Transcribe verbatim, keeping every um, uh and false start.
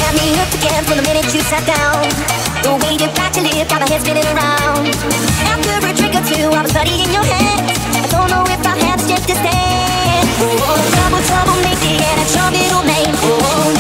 had me hooked again from the minute you sat down. The way you back your lip got my head spinning around. After a drink or two, I was studying your hands. I don't know if I had strength to stand. Oh, trouble, trouble, make it, and a trouble, name. Oh,